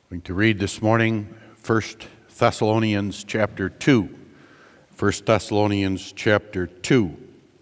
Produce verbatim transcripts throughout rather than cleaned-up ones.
Going to read this morning First Thessalonians chapter two. First Thessalonians chapter two.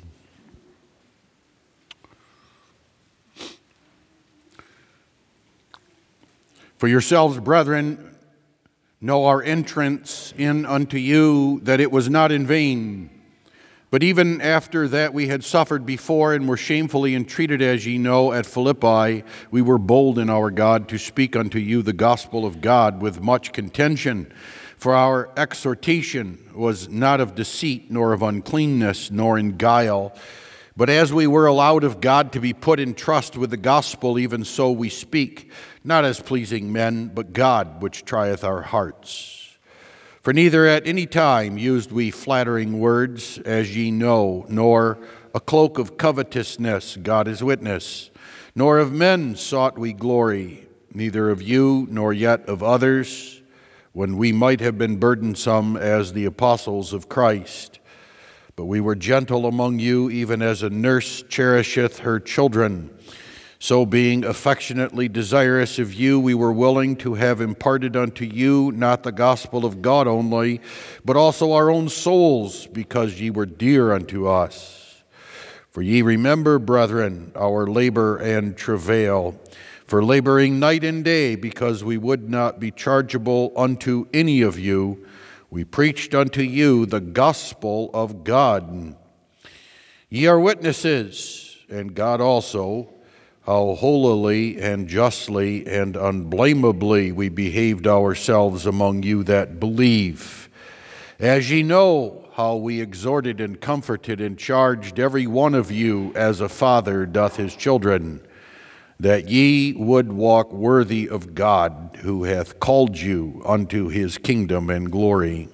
For yourselves, brethren, know our entrance in unto you, that it was not in vain. But even after that we had suffered before and were shamefully entreated, as ye know, at Philippi, we were bold in our God to speak unto you the gospel of God with much contention. For our exhortation was not of deceit, nor of uncleanness, nor in guile. But as we were allowed of God to be put in trust with the gospel, even so we speak, not as pleasing men, but God which trieth our hearts. For neither at any time used we flattering words, as ye know, nor a cloak of covetousness, God is witness, nor of men sought we glory, neither of you, nor yet of others, when we might have been burdensome as the apostles of Christ. But we were gentle among you, even as a nurse cherisheth her children. So being affectionately desirous of you, we were willing to have imparted unto you not the gospel of God only, but also our own souls, because ye were dear unto us. For ye remember, brethren, our labor and travail, for laboring night and day, because we would not be chargeable unto any of you, we preached unto you the gospel of God. Ye are witnesses, and God also, how holily and justly and unblameably we behaved ourselves among you that believe. As ye know how we exhorted and comforted and charged every one of you as a father doth his children, that ye would walk worthy of God, who hath called you unto his kingdom and glory.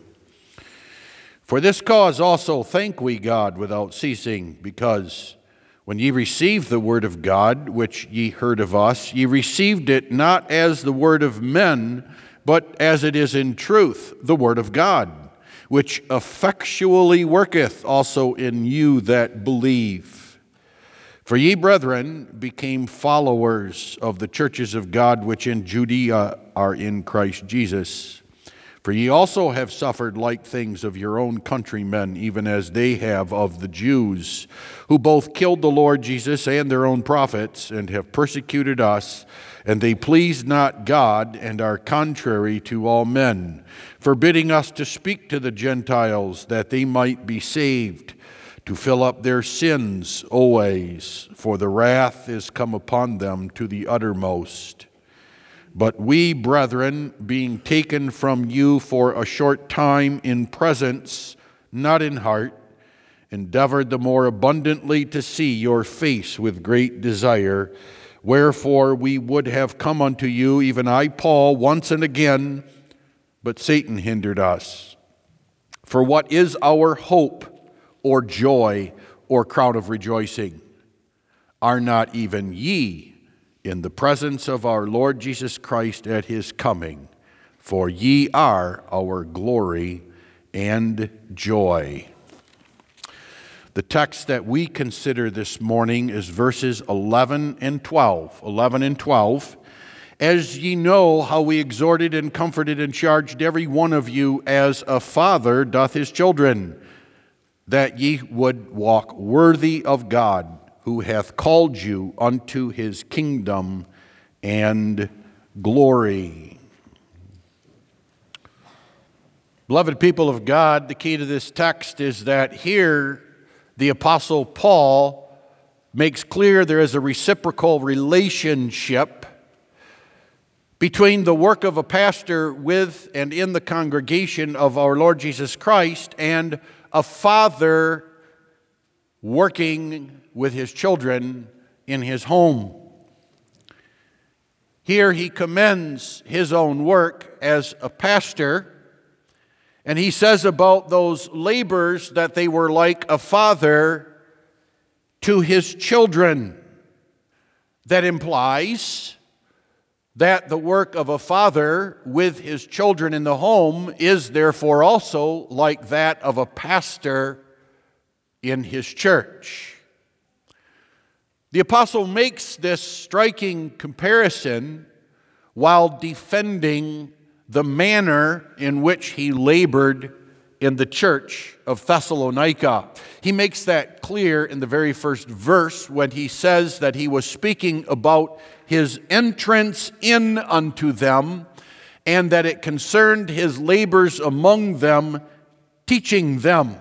For this cause also thank we God without ceasing, because when ye received the word of God, which ye heard of us, ye received it not as the word of men, but as it is in truth the word of God, which effectually worketh also in you that believe. For ye, brethren, became followers of the churches of God which in Judea are in Christ Jesus. For ye also have suffered like things of your own countrymen, even as they have of the Jews, who both killed the Lord Jesus and their own prophets, and have persecuted us, and they please not God, and are contrary to all men, forbidding us to speak to the Gentiles, that they might be saved, to fill up their sins always, for the wrath is come upon them to the uttermost. But we, brethren, being taken from you for a short time in presence, not in heart, endeavored the more abundantly to see your face with great desire. Wherefore we would have come unto you, even I, Paul, once and again, but Satan hindered us. For what is our hope, or joy, or crown of rejoicing? Are not even ye in the presence of our Lord Jesus Christ at his coming? For ye are our glory and joy. The text that we consider this morning is verses eleven and twelve. eleven and twelve. As ye know how we exhorted and comforted and charged every one of you as a father doth his children, that ye would walk worthy of God, who hath called you unto his kingdom and glory. Beloved people of God, the key to this text is that here the Apostle Paul makes clear there is a reciprocal relationship between the work of a pastor with and in the congregation of our Lord Jesus Christ and a father working with his children in his home. Here he commends his own work as a pastor, and he says about those labors that they were like a father to his children. That implies that the work of a father with his children in the home is therefore also like that of a pastor in his church. The apostle makes this striking comparison while defending the manner in which he labored in the church of Thessalonica. He makes that clear in the very first verse when he says that he was speaking about his entrance in unto them, and that it concerned his labors among them, teaching them.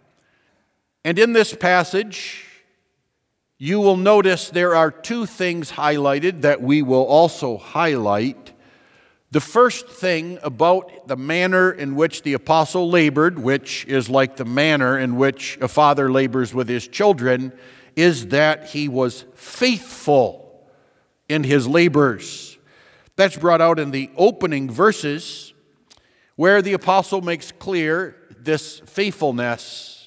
And in this passage, you will notice there are two things highlighted that we will also highlight. The first thing about the manner in which the apostle labored, which is like the manner in which a father labors with his children, is that he was faithful in his labors. That's brought out in the opening verses, where the apostle makes clear this faithfulness.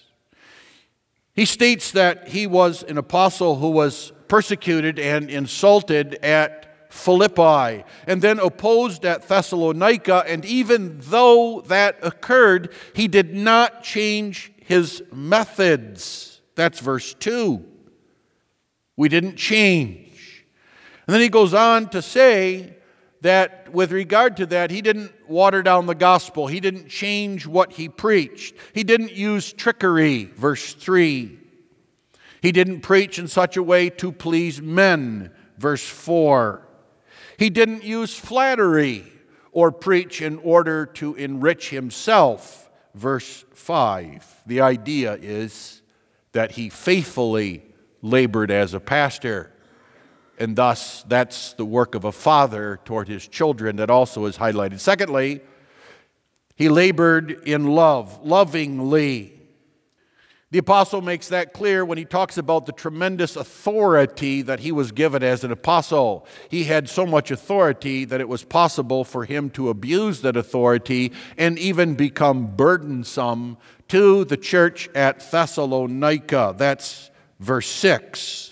He states that he was an apostle who was persecuted and insulted at Philippi, and then opposed at Thessalonica, and even though that occurred, he did not change his methods. That's verse two. We didn't change. And then he goes on to say that with regard to that, he didn't water down the gospel. He didn't change what he preached. He didn't use trickery, verse three. He didn't preach in such a way to please men, verse four. He didn't use flattery or preach in order to enrich himself, verse five. The idea is that he faithfully labored as a pastor. And thus, that's the work of a father toward his children that also is highlighted. Secondly, he labored in love, lovingly. The apostle makes that clear when he talks about the tremendous authority that he was given as an apostle. He had so much authority that it was possible for him to abuse that authority and even become burdensome to the church at Thessalonica. That's verse six.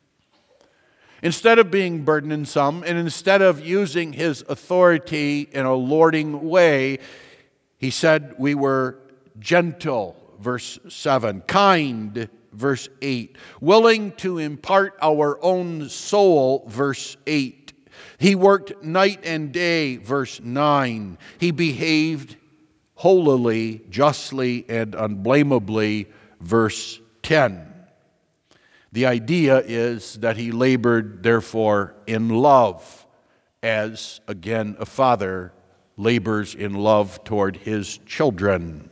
Instead of being burdensome, and instead of using his authority in a lording way, he said we were gentle, verse seven, kind, verse eight, willing to impart our own soul, verse eight. He worked night and day, verse nine. He behaved holily, justly, and unblameably, verse ten. The idea is that he labored, therefore, in love, as, again, a father labors in love toward his children.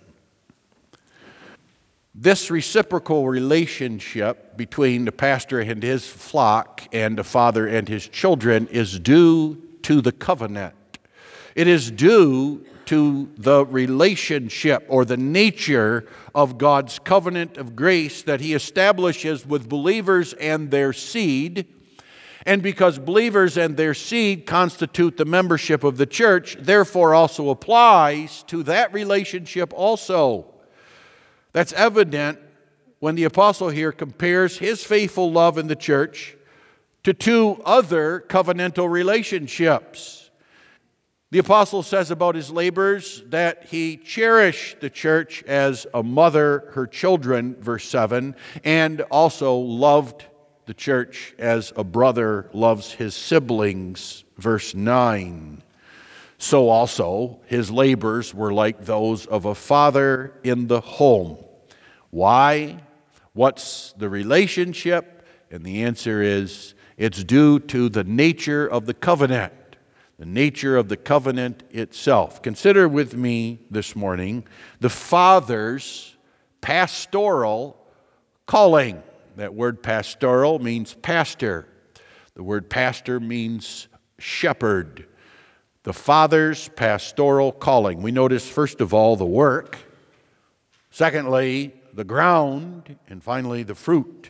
This reciprocal relationship between the pastor and his flock and the father and his children is due to the covenant. It is due to the relationship or the nature of God's covenant of grace that he establishes with believers and their seed. And because believers and their seed constitute the membership of the church, therefore also applies to that relationship also. That's evident when the apostle here compares his faithful love in the church to two other covenantal relationships. The apostle says about his labors that he cherished the church as a mother her children, verse seven, and also loved the church as a brother loves his siblings, verse nine. So also his labors were like those of a father in the home. Why? What's the relationship? And the answer is it's due to the nature of the covenant. The nature of the covenant itself. Consider with me this morning the Father's pastoral calling. That word pastoral means pastor. The word pastor means shepherd. The Father's pastoral calling. We notice, first of all, the work. Secondly, the ground. And finally, the fruit.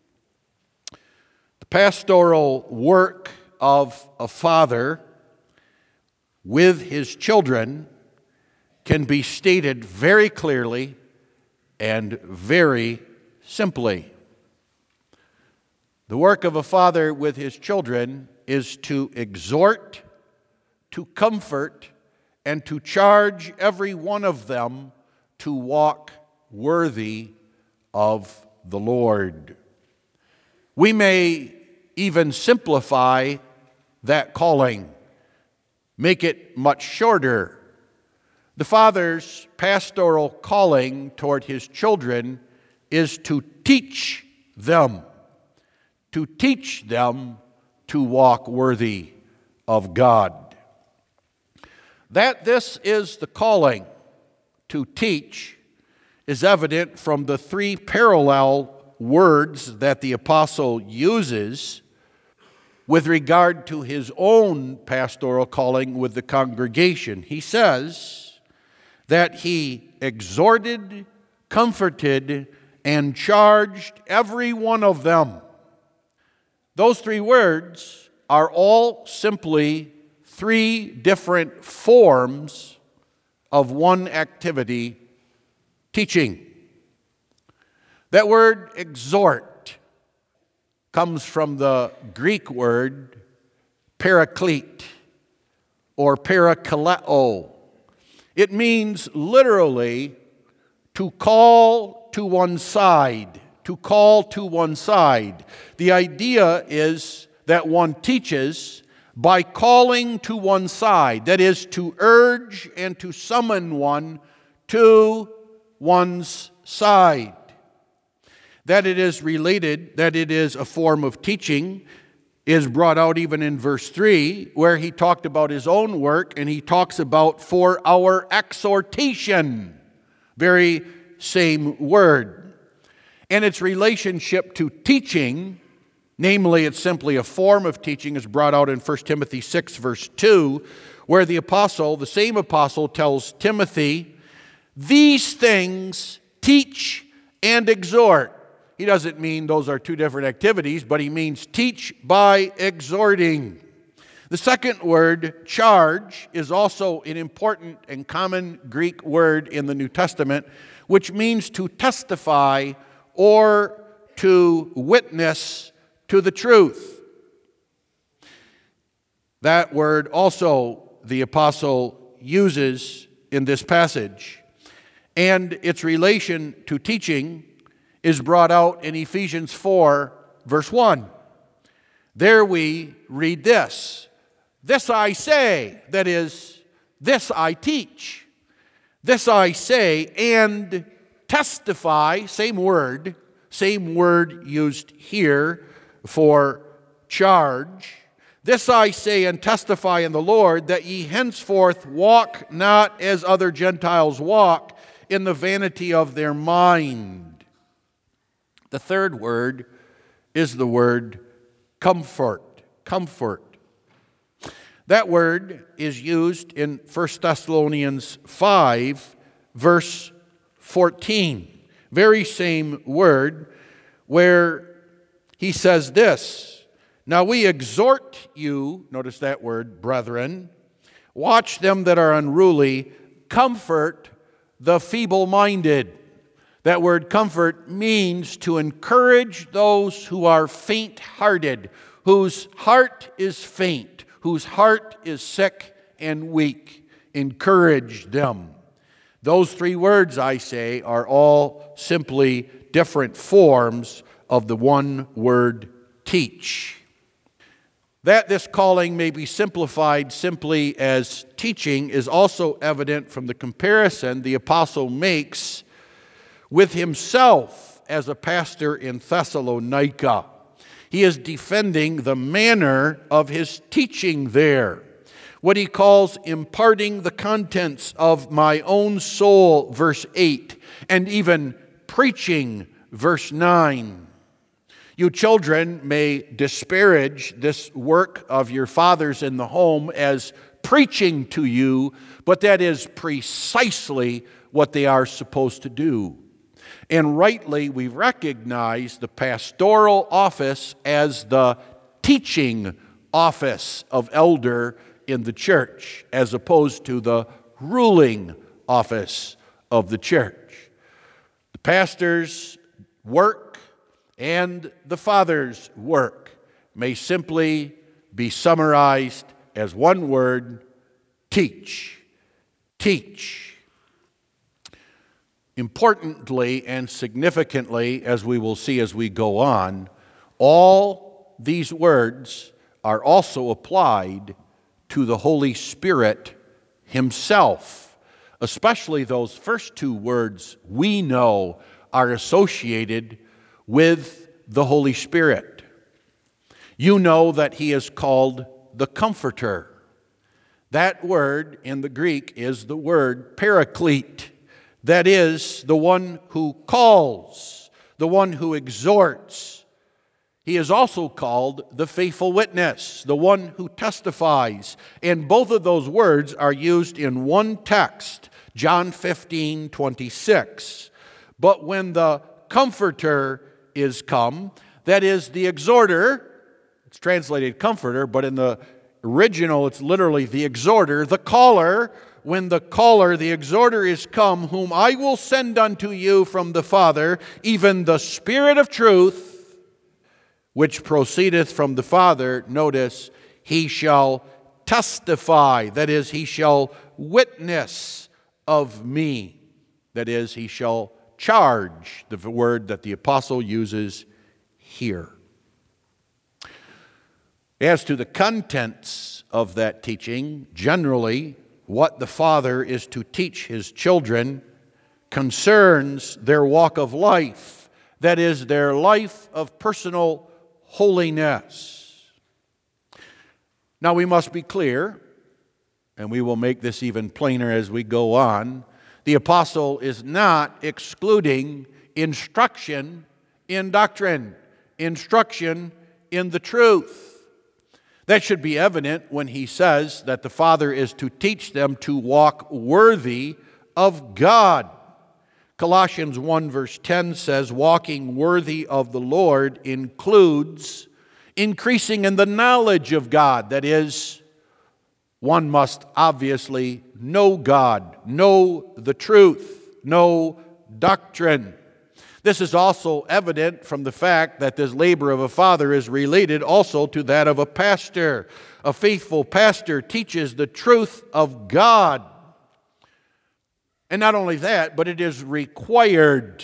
The pastoral work of a father with his children can be stated very clearly and very simply. The work of a father with his children is to exhort, to comfort, and to charge every one of them to walk worthy of the Lord. We may even simplify that calling make it much shorter. The Father's pastoral calling toward His children is to teach them, to teach them to walk worthy of God. That this is the calling to teach is evident from the three parallel words that the apostle uses with regard to his own pastoral calling with the congregation. He says that he exhorted, comforted, and charged every one of them. Those three words are all simply three different forms of one activity, teaching. That word exhort comes from the Greek word paraclete or parakaleo. It means literally to call to one side, to call to one side. The idea is that one teaches by calling to one side, that is, to urge and to summon one to one's side. That it is related, that it is a form of teaching, is brought out even in verse three, where he talked about his own work, and he talks about for our exhortation. Very same word. And its relationship to teaching, namely it's simply a form of teaching, is brought out in First Timothy six, verse two, where the apostle, the same apostle, tells Timothy, these things teach and exhort. He doesn't mean those are two different activities, but he means teach by exhorting. The second word, charge, is also an important and common Greek word in the New Testament, which means to testify or to witness to the truth. That word also the apostle uses in this passage, and its relation to teaching is brought out in Ephesians four, verse one. There we read this, this I say, that is, this I teach, this I say and testify, same word, same word used here for charge. This I say and testify in the Lord, that ye henceforth walk not as other Gentiles walk, in the vanity of their mind. The third word is the word comfort. Comfort. That word is used in First Thessalonians five, verse fourteen. Very same word, where he says this, now we exhort you, notice that word, brethren, watch them that are unruly, comfort the feeble-minded. That word comfort means to encourage those who are faint-hearted, whose heart is faint, whose heart is sick and weak. Encourage them. Those three words, I say, are all simply different forms of the one word teach. That this calling may be simplified simply as teaching is also evident from the comparison the apostle makes with himself as a pastor in Thessalonica. He is defending the manner of his teaching there, what he calls imparting the contents of my own soul, verse eight, and even preaching, verse nine. You children may disparage this work of your fathers in the home as preaching to you, but that is precisely what they are supposed to do. And rightly, we recognize the pastoral office as the teaching office of elder in the church, as opposed to the ruling office of the church. The pastor's work and the Father's work may simply be summarized as one word, teach. Teach. Importantly and significantly, as we will see as we go on, all these words are also applied to the Holy Spirit himself. Especially those first two words, we know, are associated with the Holy Spirit. You know that he is called the Comforter. That word in the Greek is the word paraclete. That is, the one who calls, the one who exhorts. He is also called the faithful witness, the one who testifies. And both of those words are used in one text, John fifteen twenty-six. But when the Comforter is come, that is the exhorter, it's translated comforter, but in the original it's literally the exhorter, the caller. When the caller, the exhorter, is come, whom I will send unto you from the Father, even the Spirit of truth, which proceedeth from the Father, notice, he shall testify, that is, he shall witness of me, that is, he shall charge, the word that the apostle uses here. As to the contents of that teaching, generally, what the Father is to teach his children concerns their walk of life, that is, their life of personal holiness. Now we must be clear, and we will make this even plainer as we go on, the apostle is not excluding instruction in doctrine, instruction in the truth. That should be evident when he says that the Father is to teach them to walk worthy of God. Colossians one verse ten says, walking worthy of the Lord includes increasing in the knowledge of God. That is, one must obviously know God, know the truth, know doctrine. This is also evident from the fact that this labor of a father is related also to that of a pastor. A faithful pastor teaches the truth of God. And not only that, but it is required.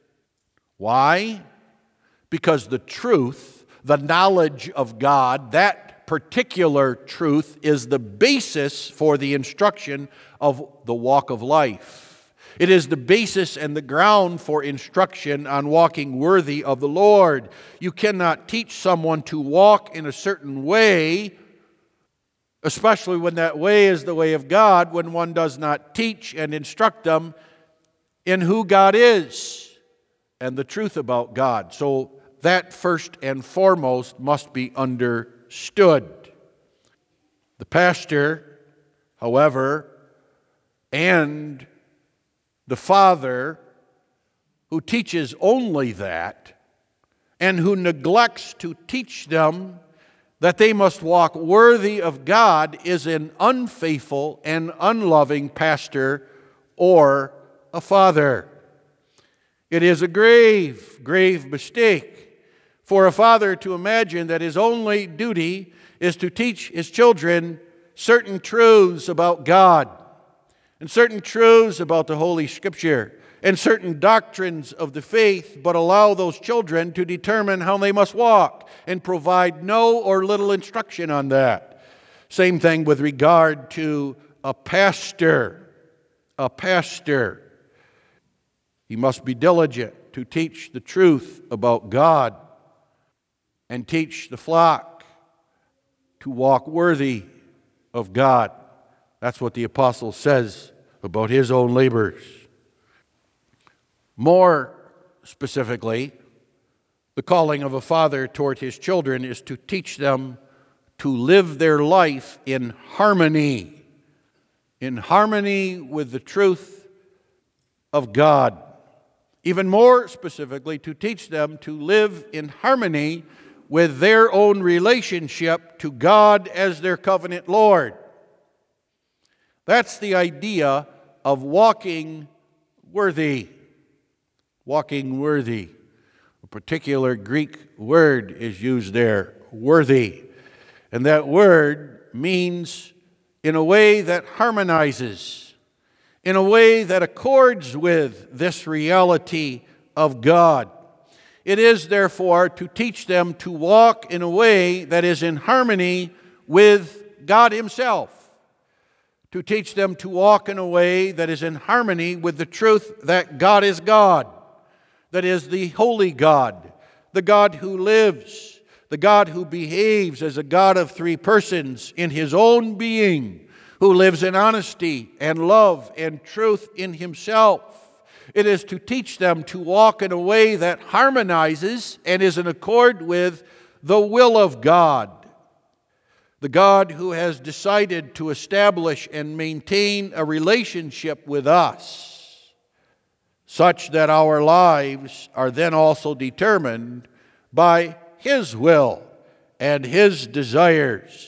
Why? Because the truth, the knowledge of God, that particular truth is the basis for the instruction of the walk of life. It is the basis and the ground for instruction on walking worthy of the Lord. You cannot teach someone to walk in a certain way, especially when that way is the way of God, when one does not teach and instruct them in who God is and the truth about God. So that first and foremost must be understood. The pastor, however, and the father who teaches only that and who neglects to teach them that they must walk worthy of God is an unfaithful and unloving pastor or a father. It is a grave, grave mistake for a father to imagine that his only duty is to teach his children certain truths about God and certain truths about the Holy Scripture and certain doctrines of the faith, but allow those children to determine how they must walk and provide no or little instruction on that. Same thing with regard to a pastor. A pastor. He must be diligent to teach the truth about God and teach the flock to walk worthy of God. That's what the apostle says about his own labors. More specifically, the calling of a father toward his children is to teach them to live their life in harmony, in harmony with the truth of God. Even more specifically, to teach them to live in harmony with their own relationship to God as their covenant Lord. That's the idea of walking worthy. Walking worthy. A particular Greek word is used there, worthy. And that word means in a way that harmonizes, in a way that accords with this reality of God. It is, therefore, to teach them to walk in a way that is in harmony with God Himself, to teach them to walk in a way that is in harmony with the truth that God is God, that is the holy God, the God who lives, the God who behaves as a God of three persons in His own being, who lives in honesty and love and truth in Himself. It is to teach them to walk in a way that harmonizes and is in accord with the will of God, the God who has decided to establish and maintain a relationship with us, such that our lives are then also determined by His will and His desires.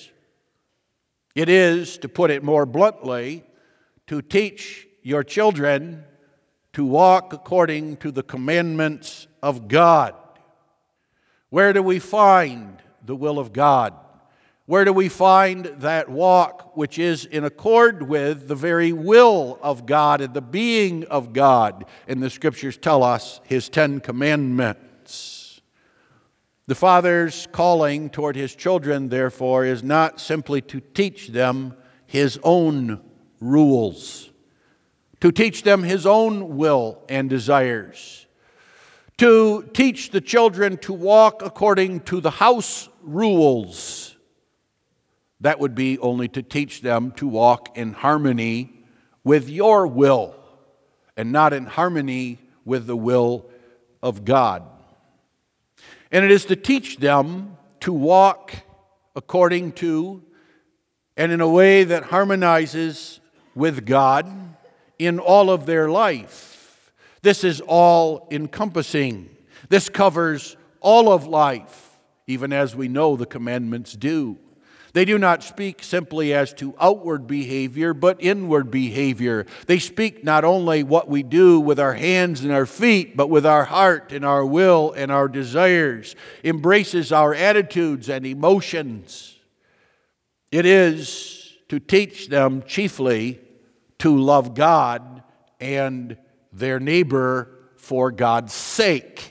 It is, to put it more bluntly, to teach your children to walk according to the commandments of God. Where do we find the will of God? Where do we find that walk which is in accord with the very will of God and the being of God? And the Scriptures tell us His Ten Commandments. The Father's calling toward His children, therefore, is not simply to teach them His own rules, to teach them His own will and desires, to teach the children to walk according to the house rules. That would be only to teach them to walk in harmony with your will and not in harmony with the will of God. And it is to teach them to walk according to and in a way that harmonizes with God in all of their life. This is all encompassing. This covers all of life, even as we know the commandments do. They do not speak simply as to outward behavior, but inward behavior. They speak not only what we do with our hands and our feet, but with our heart and our will and our desires, embraces our attitudes and emotions. It is to teach them chiefly to love God and their neighbor for God's sake.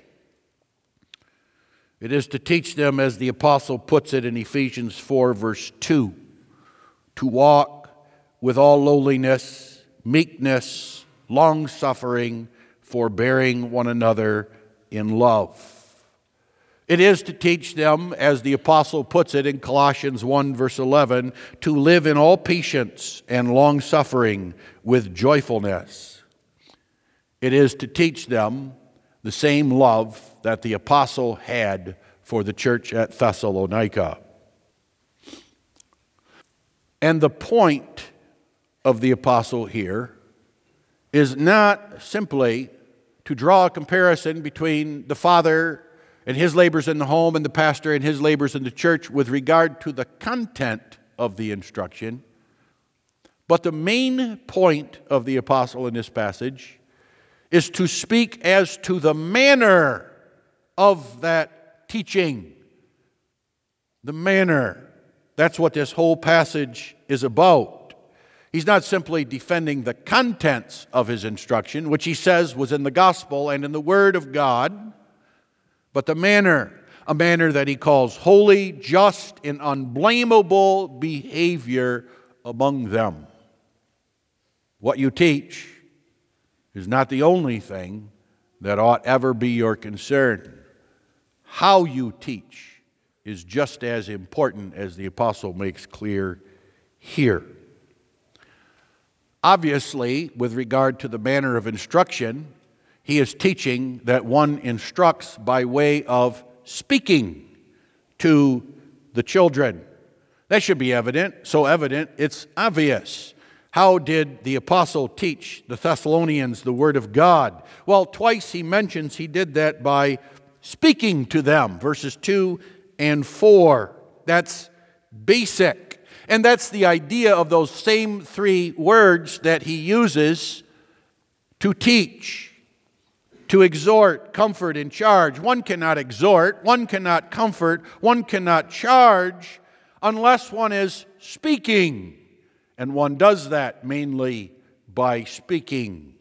It is to teach them, as the apostle puts it in Ephesians four, verse two, to walk with all lowliness, meekness, long-suffering, forbearing one another in love. It is to teach them, as the apostle puts it in Colossians one, verse eleven, to live in all patience and long-suffering with joyfulness. It is to teach them the same love that the apostle had for the church at Thessalonica. And the point of the apostle here is not simply to draw a comparison between the father and his labors in the home and the pastor and his labors in the church with regard to the content of the instruction, but the main point of the apostle in this passage is to speak as to the manner of that teaching. The manner. That's what this whole passage is about. He's not simply defending the contents of his instruction, which he says was in the gospel and in the Word of God, but the manner, a manner that he calls holy, just, and unblameable behavior among them. What you teach is not the only thing that ought ever be your concern. How you teach is just as important, as the apostle makes clear here. Obviously, with regard to the manner of instruction, he is teaching that one instructs by way of speaking to the children. That should be evident, so evident it's obvious. How did the apostle teach the Thessalonians the Word of God? Well, twice he mentions he did that by speaking to them, verses two and four. That's basic. And that's the idea of those same three words that he uses to teach, to exhort, comfort, and charge. One cannot exhort, one cannot comfort, one cannot charge unless one is speaking. And one does that mainly by speaking.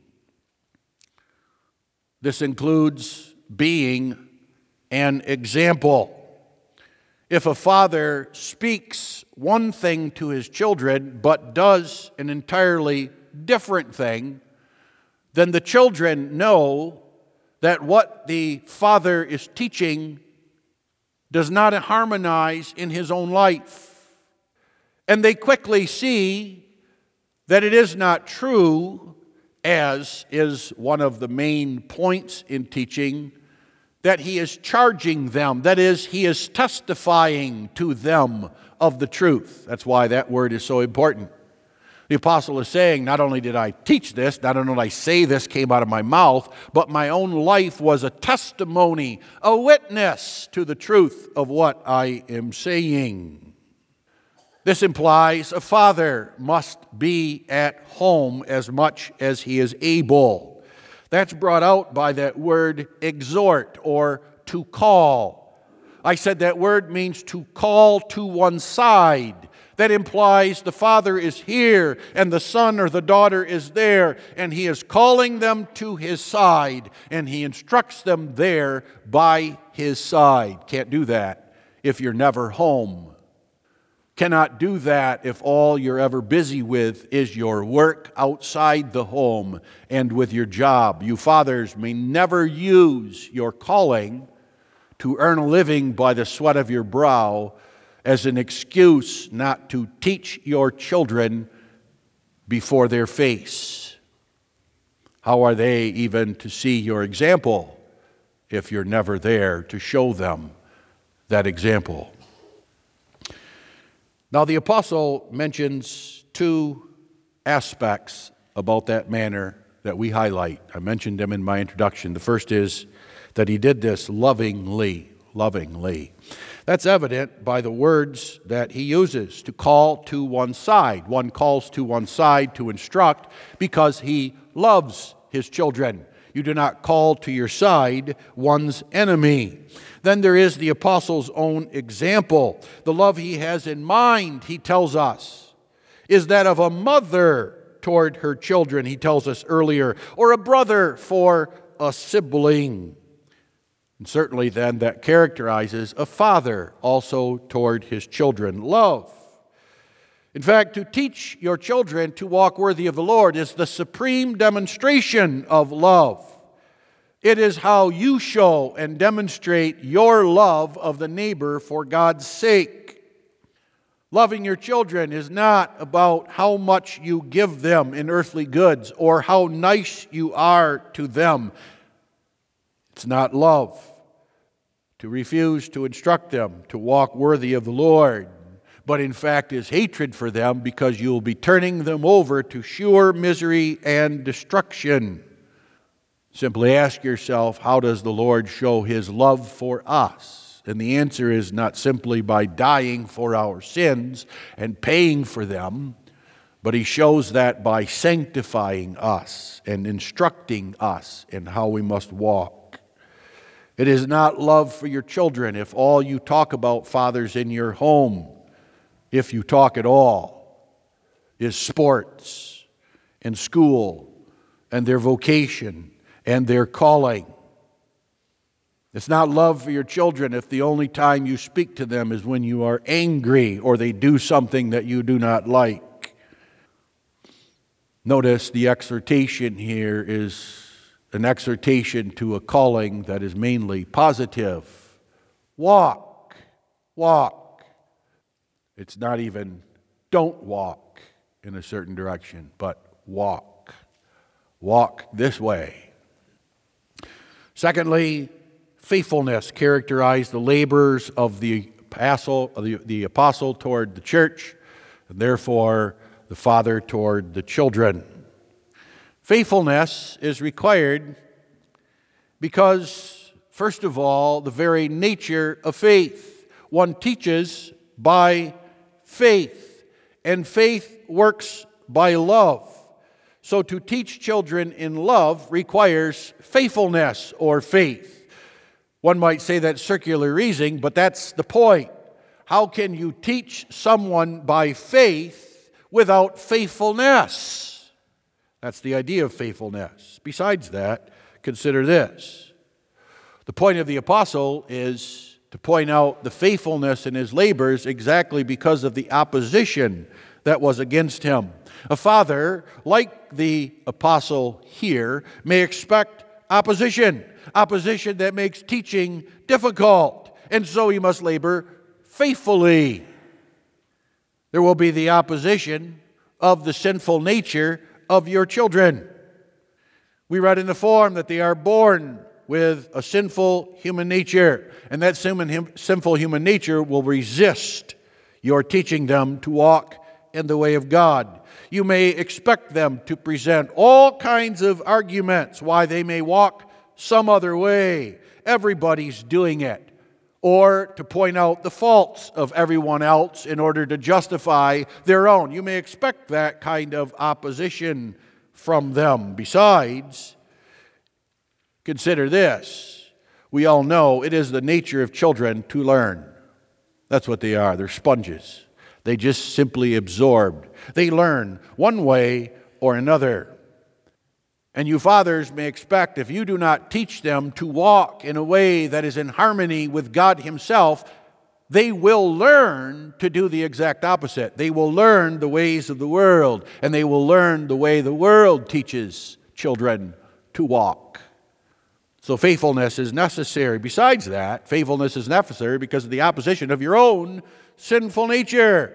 This includes being an example. If a father speaks one thing to his children but does an entirely different thing, then the children know that what the father is teaching does not harmonize in his own life. And they quickly see that it is not true, as is one of the main points in teaching, that he is charging them. That is, he is testifying to them of the truth. That's why that word is so important. The apostle is saying, not only did I teach this, not only did I say this came out of my mouth, but my own life was a testimony, a witness to the truth of what I am saying. This implies a father must be at home as much as he is able. That's brought out by that word exhort, or to call. I said that word means to call to one side. That implies the father is here and the son or the daughter is there, and he is calling them to his side, and he instructs them there by his side. Can't do that if you're never home. Cannot do that if all you're ever busy with is your work outside the home and with your job. You fathers may never use your calling to earn a living by the sweat of your brow as an excuse not to teach your children before their face. How are they even to see your example if you're never there to show them that example? Now, the apostle mentions two aspects about that manner that we highlight. I mentioned them in my introduction. The first is that he did this lovingly, lovingly. That's evident by the words that he uses, to call to one side. One calls to one side to instruct because he loves his children. You do not call to your side one's enemy. Then there is the apostle's own example. The love he has in mind, he tells us, is that of a mother toward her children, he tells us earlier, or a brother for a sibling. And certainly then that characterizes a father also toward his children. Love. In fact, to teach your children to walk worthy of the Lord is the supreme demonstration of love. It is how you show and demonstrate your love of the neighbor for God's sake. Loving your children is not about how much you give them in earthly goods or how nice you are to them. It's not love to refuse to instruct them to walk worthy of the Lord, but in fact is hatred for them because you will be turning them over to sure misery and destruction. Simply ask yourself, how does the Lord show His love for us? And the answer is not simply by dying for our sins and paying for them, but He shows that by sanctifying us and instructing us in how we must walk. It is not love for your children if all you talk about, fathers, in your home, if you talk at all, is sports and school and their vocation and their calling. It's not love for your children if the only time you speak to them is when you are angry or they do something that you do not like. Notice the exhortation here is an exhortation to a calling that is mainly positive. Walk, walk. It's not even don't walk in a certain direction, but walk. Walk this way. Secondly, faithfulness characterized the labors of the apostle, the, the apostle toward the church, and therefore the father toward the children. Faithfulness is required because, first of all, the very nature of faith. One teaches by faith, and faith works by love. So to teach children in love requires faithfulness or faith. One might say that's circular reasoning, but that's the point. How can you teach someone by faith without faithfulness? That's the idea of faithfulness. Besides that, consider this. The point of the apostle is to point out the faithfulness in his labors exactly because of the opposition that was against him. A father, like the apostle here, may expect opposition, opposition that makes teaching difficult, and so he must labor faithfully. There will be the opposition of the sinful nature of your children. We read in the form that they are born with a sinful human nature, and that sinful human nature will resist your teaching them to walk in the way of God. You may expect them to present all kinds of arguments why they may walk some other way. Everybody's doing it. Or to point out the faults of everyone else in order to justify their own. You may expect that kind of opposition from them. Besides, consider this. We all know it is the nature of children to learn. That's what they are. They're sponges. They just simply absorb. They learn one way or another. And you fathers may expect, if you do not teach them to walk in a way that is in harmony with God Himself, they will learn to do the exact opposite. They will learn the ways of the world, and they will learn the way the world teaches children to walk. So faithfulness is necessary. Besides that, faithfulness is necessary because of the opposition of your own sinful nature.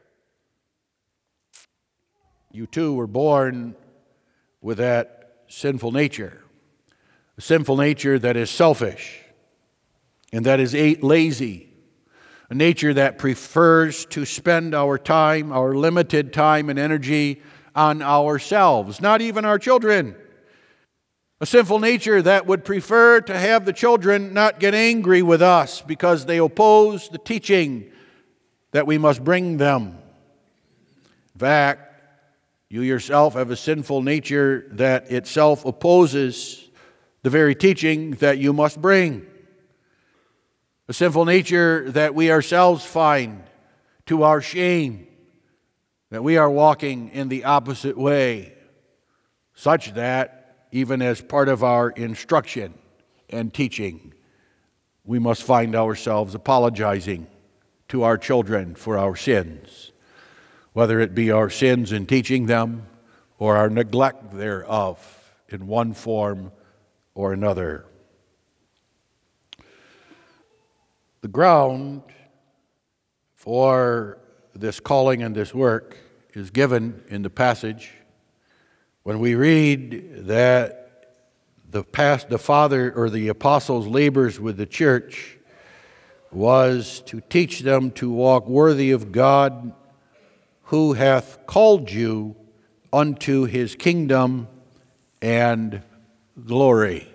You too were born with that sinful nature. A sinful nature that is selfish and that is lazy. A nature that prefers to spend our time, our limited time and energy on ourselves, not even our children. A sinful nature that would prefer to have the children not get angry with us because they oppose the teaching that we must bring them. In fact, you yourself have a sinful nature that itself opposes the very teaching that you must bring. A sinful nature that we ourselves find to our shame, that we are walking in the opposite way, such that even as part of our instruction and teaching, we must find ourselves apologizing to our children for our sins, whether it be our sins in teaching them or our neglect thereof in one form or another. The ground for this calling and this work is given in the passage when we read that the past, the Father or the apostles' labors with the church was to teach them to walk worthy of God, who hath called you unto His kingdom and glory.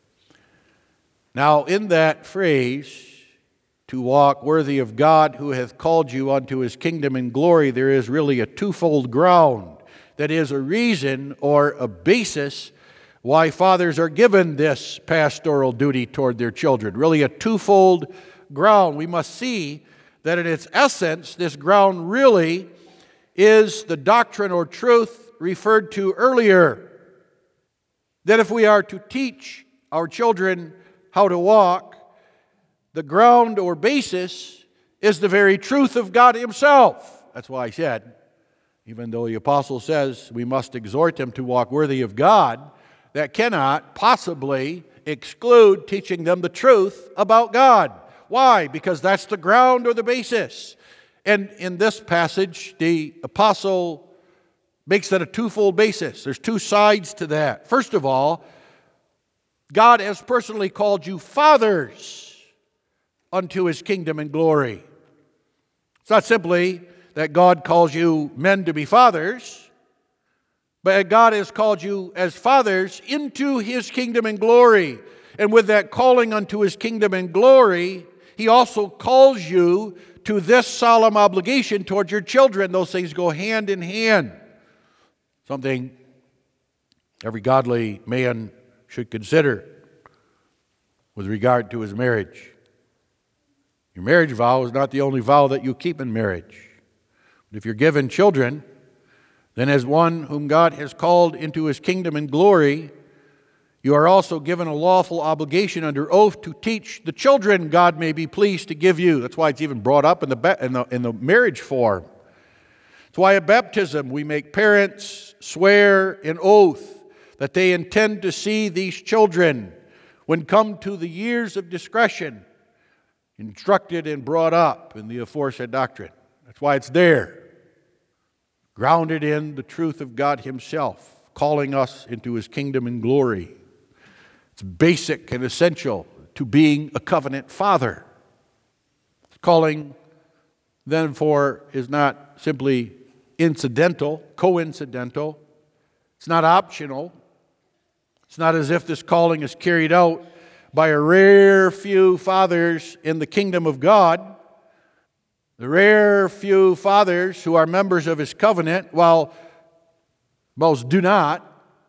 Now, in that phrase, to walk worthy of God, who hath called you unto His kingdom and glory, there is really a twofold ground. That is a reason or a basis why fathers are given this pastoral duty toward their children. Really a twofold ground. We must see that in its essence, this ground really is the doctrine or truth referred to earlier. That if we are to teach our children how to walk, the ground or basis is the very truth of God Himself. That's why I said, even though the apostle says we must exhort them to walk worthy of God, that cannot possibly exclude teaching them the truth about God. Why? Because that's the ground or the basis. And in this passage, the apostle makes that a twofold basis. There's two sides to that. First of all, God has personally called you fathers unto His kingdom and glory. It's not simply that God calls you men to be fathers, but God has called you as fathers into His kingdom and glory. And with that calling unto His kingdom and glory, He also calls you to this solemn obligation toward your children. Those things go hand in hand. Something every godly man should consider with regard to his marriage. Your marriage vow is not the only vow that you keep in marriage. But if you're given children, then as one whom God has called into His kingdom and glory, You are also given a lawful obligation under oath to teach the children God may be pleased to give you. That's why it's even brought up in the, in the, in the marriage form. That's why at baptism we make parents swear an oath that they intend to see these children, when come to the years of discretion, instructed and brought up in the aforesaid doctrine. That's why it's there, grounded in the truth of God Himself, calling us into His kingdom and glory. It's basic and essential to being a covenant father. Calling, then, for is not simply incidental, coincidental. It's not optional. It's not as if this calling is carried out by a rare few fathers in the kingdom of God, the rare few fathers who are members of His covenant, while most do not.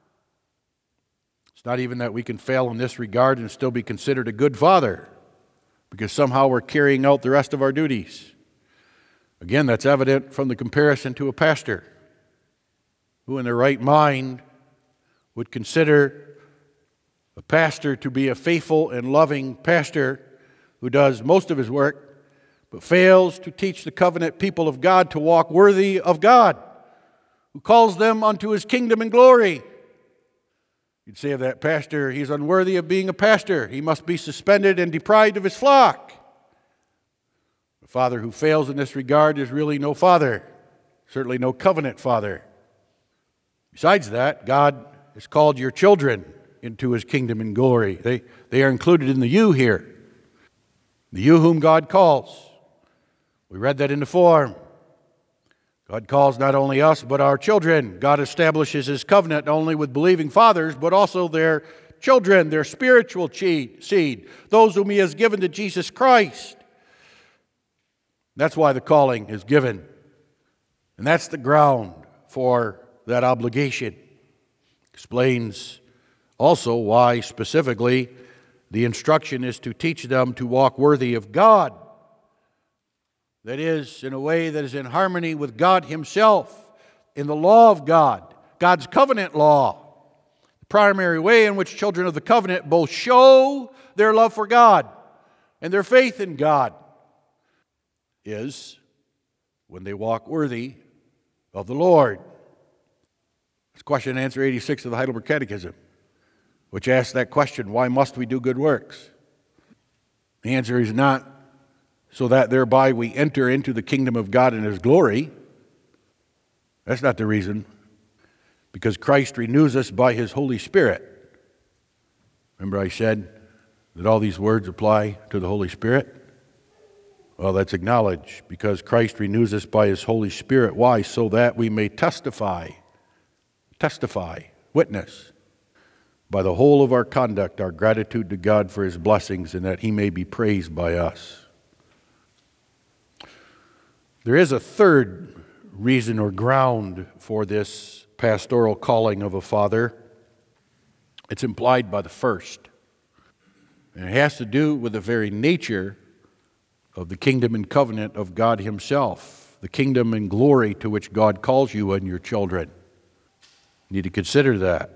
It's not even that we can fail in this regard and still be considered a good father, because somehow we're carrying out the rest of our duties. Again, that's evident from the comparison to a pastor, who in their right mind would consider a pastor to be a faithful and loving pastor who does most of his work, but fails to teach the covenant people of God to walk worthy of God, who calls them unto His kingdom and glory. You'd say of that pastor, he's unworthy of being a pastor. He must be suspended and deprived of his flock. A father who fails in this regard is really no father, certainly no covenant father. Besides that, God has called your children into His kingdom and glory. They, they are included in the you here. The you whom God calls. We read that in the form. God calls not only us, but our children. God establishes His covenant not only with believing fathers, but also their children, their spiritual seed, those whom He has given to Jesus Christ. That's why the calling is given. And that's the ground for that obligation. Explains also why specifically the instruction is to teach them to walk worthy of God. That is, in a way that is in harmony with God Himself, in the law of God, God's covenant law. The primary way in which children of the covenant both show their love for God and their faith in God is when they walk worthy of the Lord. It's question and answer eighty-six of the Heidelberg Catechism, which asks that question, why must we do good works? The answer is not so that thereby we enter into the kingdom of God in His glory. That's not the reason. Because Christ renews us by His Holy Spirit. Remember I said that all these words apply to the Holy Spirit? Well, that's acknowledged. Because Christ renews us by His Holy Spirit. Why? So that we may testify, testify, witness, by the whole of our conduct, our gratitude to God for His blessings, and that He may be praised by us. There is a third reason or ground for this pastoral calling of a father. It's implied by the first. And it has to do with the very nature of the kingdom and covenant of God Himself, the kingdom and glory to which God calls you and your children. You need to consider that.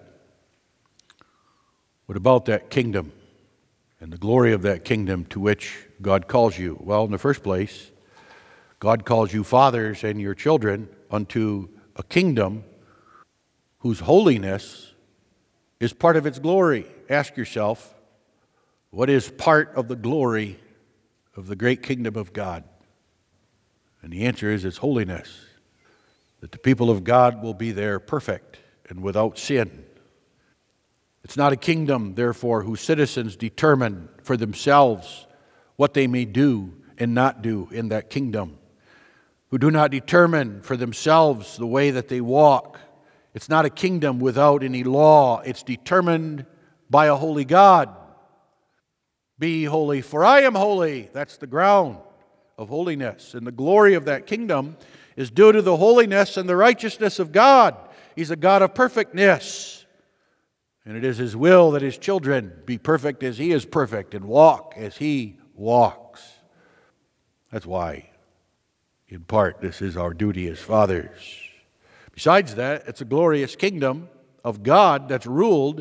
What about that kingdom and the glory of that kingdom to which God calls you? Well, in the first place, God calls you fathers and your children unto a kingdom whose holiness is part of its glory. Ask yourself, what is part of the glory of the great kingdom of God? And the answer is its holiness, that the people of God will be there perfect and without sin. It's not a kingdom, therefore, whose citizens determine for themselves what they may do and not do in that kingdom, who do not determine for themselves the way that they walk. It's not a kingdom without any law. It's determined by a holy God. Be holy, for I am holy. That's the ground of holiness. And the glory of that kingdom is due to the holiness and the righteousness of God. He's a God of perfectness. And it is His will that His children be perfect as He is perfect and walk as He walks. That's why, in part, this is our duty as fathers. Besides that, it's a glorious kingdom of God that's ruled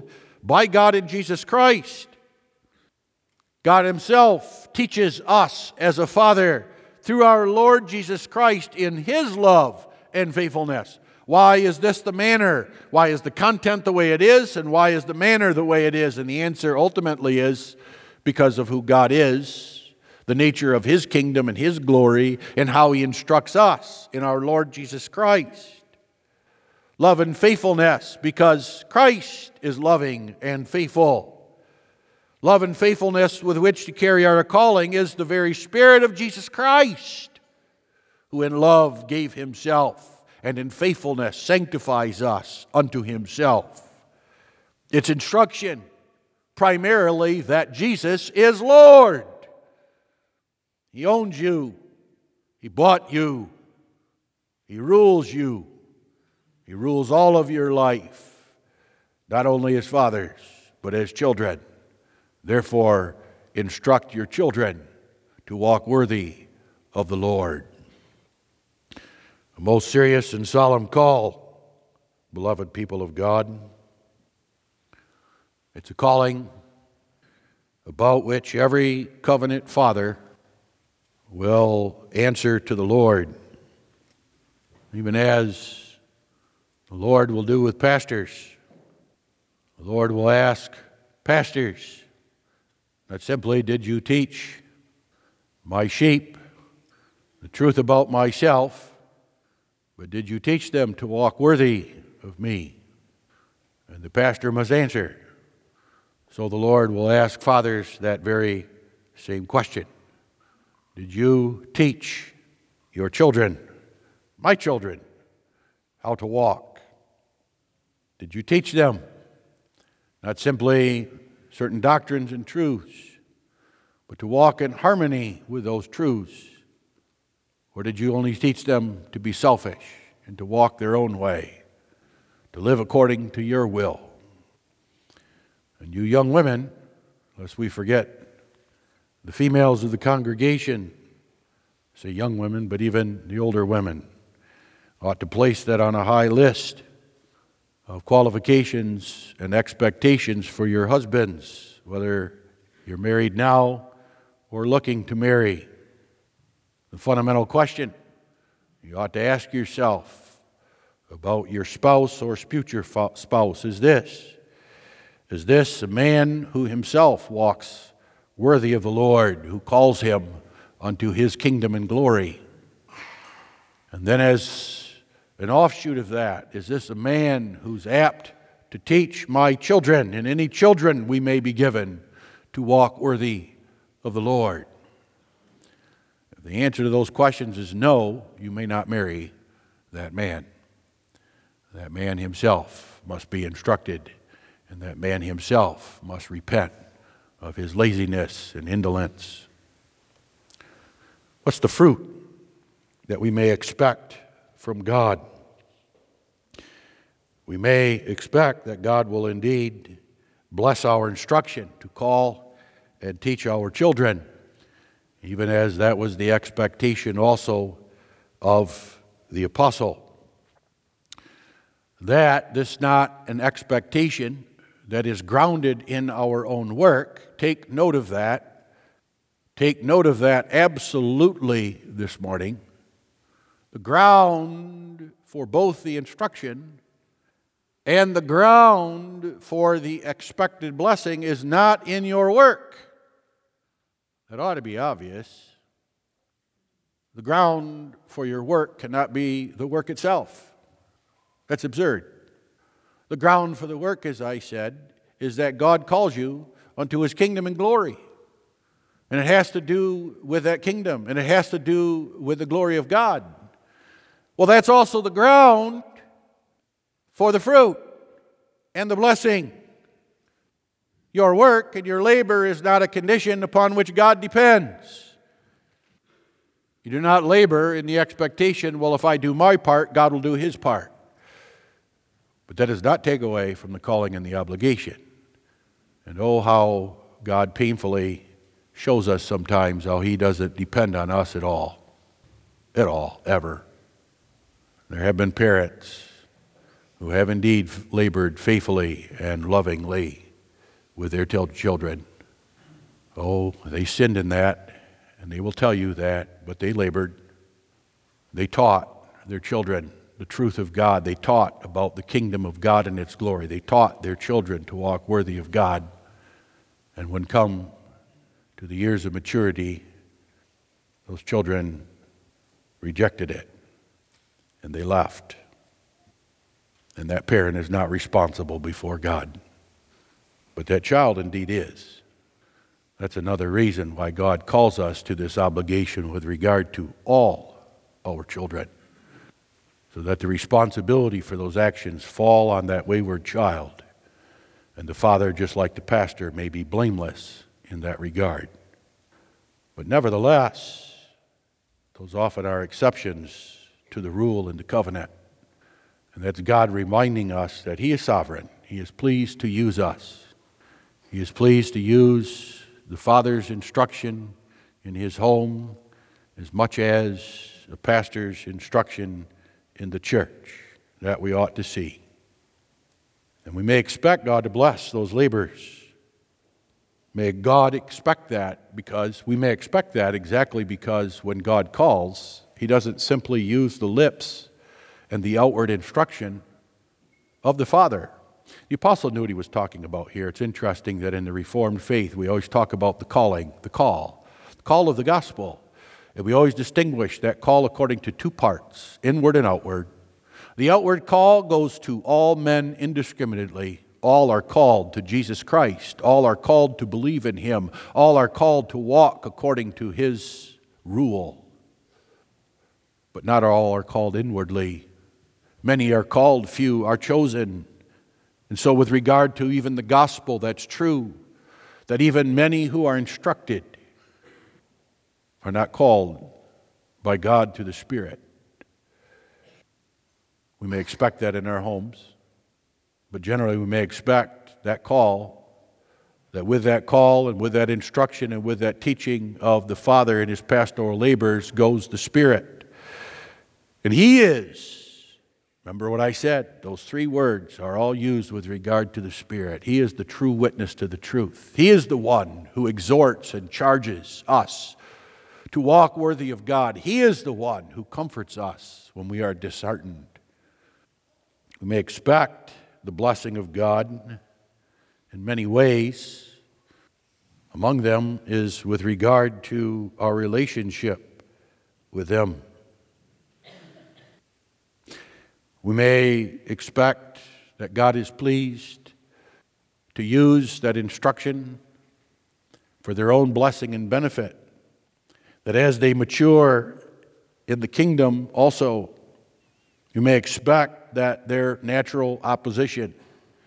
by God in Jesus Christ. God Himself teaches us as a Father through our Lord Jesus Christ in His love and faithfulness. Why is this the manner? Why is the content the way it is? And why is the manner the way it is? And the answer ultimately is because of who God is, the nature of His kingdom and His glory, and how He instructs us in our Lord Jesus Christ. Love and faithfulness because Christ is loving and faithful. Love and faithfulness with which to carry our calling is the very Spirit of Jesus Christ, who in love gave Himself and in faithfulness sanctifies us unto Himself. It's instruction primarily that Jesus is Lord. He owns you. He bought you. He rules you. He rules all of your life, not only as fathers, but as children. Therefore, instruct your children to walk worthy of the Lord. A most serious and solemn call, beloved people of God. It's a calling about which every covenant father will answer to the Lord, even as the Lord will do with pastors. The Lord will ask pastors, not simply, did you teach my sheep the truth about myself, but did you teach them to walk worthy of me? And the pastor must answer. So the Lord will ask fathers that very same question. Did you teach your children, my children, how to walk? Did you teach them not simply certain doctrines and truths, but to walk in harmony with those truths? Or did you only teach them to be selfish and to walk their own way, to live according to your will? And you young women, lest we forget the females of the congregation, I say young women, but even the older women, ought to place that on a high list of qualifications and expectations for your husbands, whether you're married now or looking to marry. The fundamental question you ought to ask yourself about your spouse or future spouse is this: is this a man who himself walks worthy of the Lord, who calls him unto His kingdom and glory? And then as an offshoot of that, is this a man who's apt to teach my children and any children we may be given to walk worthy of the Lord? If the answer to those questions is no, you may not marry that man. That man himself must be instructed, and that man himself must repent of his laziness and indolence. What's the fruit that we may expect from God? We may expect that God will indeed bless our instruction to call and teach our children, even as that was the expectation also of the apostle. That this is not an expectation that is grounded in our own work. Take note of that. Take note of that absolutely this morning. The ground for both the instruction and the ground for the expected blessing is not in your work. That ought to be obvious. The ground for your work cannot be the work itself. That's absurd. The ground for the work, as I said, is that God calls you unto His kingdom and glory. And it has to do with that kingdom, and it has to do with the glory of God. Well, that's also the ground for the fruit and the blessing. Your work and your labor is not a condition upon which God depends. You do not labor in the expectation, well, if I do my part, God will do His part. But that does not take away from the calling and the obligation. And oh, how God painfully shows us sometimes how He doesn't depend on us at all. At all, ever. There have been parents who have indeed labored faithfully and lovingly with their children. Oh, they sinned in that, and they will tell you that, but they labored. They taught their children the truth of God. They taught about the kingdom of God and its glory. They taught their children to walk worthy of God. And when come to the years of maturity, those children rejected it, and they left. And that parent is not responsible before God. But that child indeed is. That's another reason why God calls us to this obligation with regard to all our children, so that the responsibility for those actions fall on that wayward child, and the father, just like the pastor, may be blameless in that regard. But nevertheless, those often are exceptions to the rule in the covenant, and that's God reminding us that He is sovereign. He is pleased to use us. He is pleased to use the father's instruction in his home as much as a pastor's instruction in the church. That we ought to see. And we may expect God to bless those labors. May God expect that because we may expect that exactly because when God calls, He doesn't simply use the lips and the outward instruction of the Father. The apostle knew what he was talking about here. It's interesting that in the Reformed faith we always talk about the calling, the call, the call of the gospel. And we always distinguish that call according to two parts, inward and outward. The outward call goes to all men indiscriminately. All are called to Jesus Christ. All are called to believe in Him. All are called to walk according to His rule. But not all are called inwardly. Many are called, few are chosen. And so with regard to even the gospel, that's true, that even many who are instructed are not called by God to the Spirit. We may expect that in our homes, but generally we may expect that call, that with that call and with that instruction and with that teaching of the Father in His pastoral labors goes the Spirit. And He is, remember what I said, those three words are all used with regard to the Spirit. He is the true witness to the truth. He is the one who exhorts and charges us to walk worthy of God. He is the one who comforts us when we are disheartened. We may expect the blessing of God in many ways. Among them is with regard to our relationship with Him. We may expect that God is pleased to use that instruction for their own blessing and benefit, that as they mature in the kingdom also, you may expect that their natural opposition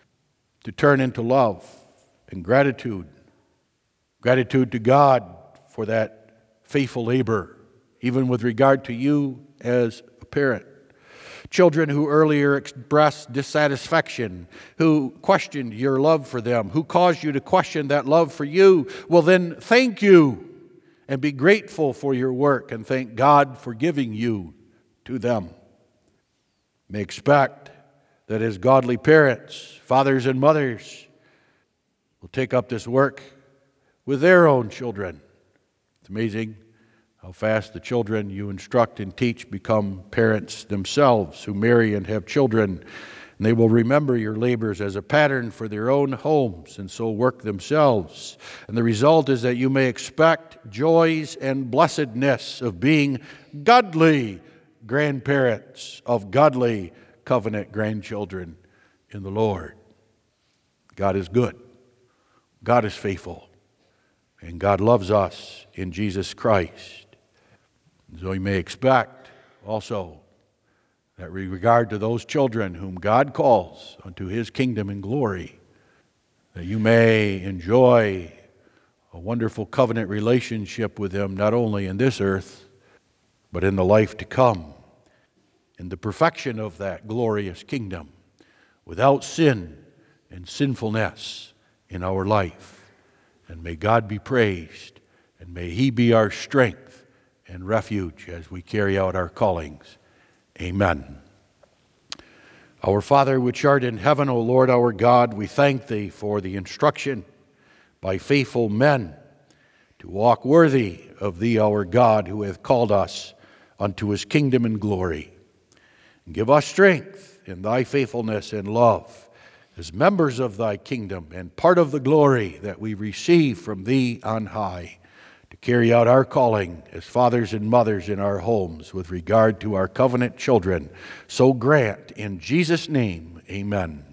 to turn into love and gratitude, gratitude to God for that faithful labor, even with regard to you as a parent. Children who earlier expressed dissatisfaction, who questioned your love for them, who caused you to question that love for you, will then thank you and be grateful for your work and thank God for giving you to them. May expect that as godly parents, fathers and mothers, will take up this work with their own children. It's amazing how fast the children you instruct and teach become parents themselves who marry and have children. And they will remember your labors as a pattern for their own homes and so work themselves. And the result is that you may expect joys and blessedness of being godly grandparents, of godly covenant grandchildren in the Lord. God is good. God is faithful. And God loves us in Jesus Christ. So you may expect also that with regard to those children whom God calls unto His kingdom and glory, that you may enjoy a wonderful covenant relationship with them, not only in this earth, but in the life to come, in the perfection of that glorious kingdom, without sin and sinfulness in our life. And may God be praised, and may He be our strength and refuge as we carry out our callings. Amen. Our Father which art in heaven, O Lord our God, we thank Thee for the instruction by faithful men, to walk worthy of Thee, our God, who hath called us unto His kingdom and glory. And give us strength in Thy faithfulness and love as members of Thy kingdom and part of the glory that we receive from Thee on high, to carry out our calling as fathers and mothers in our homes with regard to our covenant children. So grant in Jesus' name, amen.